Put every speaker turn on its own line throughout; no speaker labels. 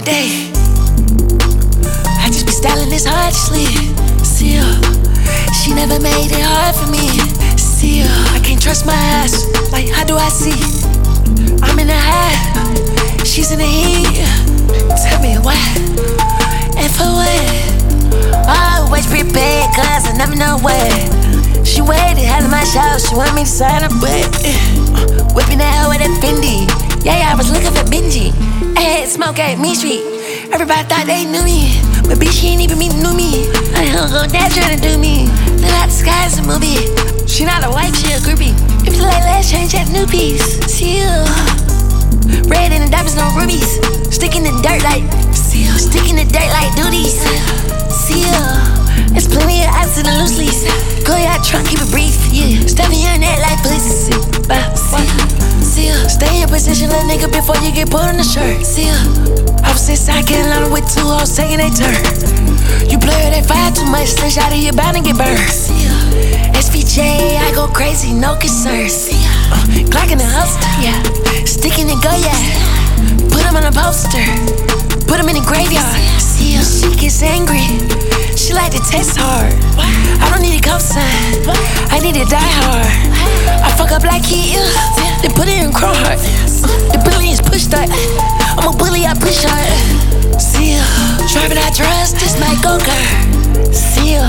day. I just be styling this hard to sleep. See her, she never made it hard for me. See her, I can't trust my eyes. Like, how do I see? I'm in the high, she's in the heat. Tell me why and for what? Always prepared, cause I never know what. She waited, had in my shower, she want me to sign her butt. Whipping that hoe with that Fendi. Yeah, I was looking for Benji. I had smoke at Mean Street. Everybody thought they knew me, but bitch, she ain't even knew me. I hung on that trying to do me. Look like the sky is a movie. She not a wife, she a groupie. If you like last change, that new piece. See you. Red in the diamonds, no rubies. Stick in the dirt like seal. Stick in the dirt like duties. Seal. There's plenty of ice in the loose leaves. Go out trunk, keep it brief. Yeah. Stepping your neck like police. Seal. Stay in position, little nigga, before you get put on the shirt. Seal. I was in South Carolina with 2 hoes taking a turn. You play with that fire too much, slick shot of you bound to get burned. SVJ, I go crazy, no concerns. Glock in the holster, yeah. Stick in the go, yeah. Put him on a poster, put him in the graveyard. She gets angry, she like to test hard. I don't need a cosign, I need to die hard. I fuck up like he is, then put it in Chrome Heart. The billions pushed up, I'm a bully, I push hard. See ya, driving I trust, this might go girl. See ya,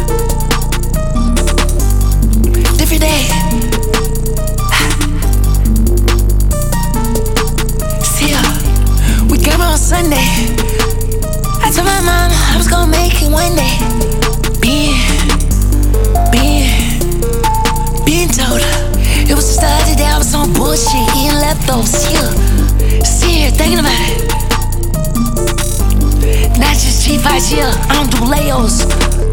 different day. See ya, we came on Sunday. I told my mom I was gonna make it one day. Being told her it was just the other day I was on bullshit, eating leftovers. Yeah, see here thinking about it. Not just G5, yeah, I don't do layos.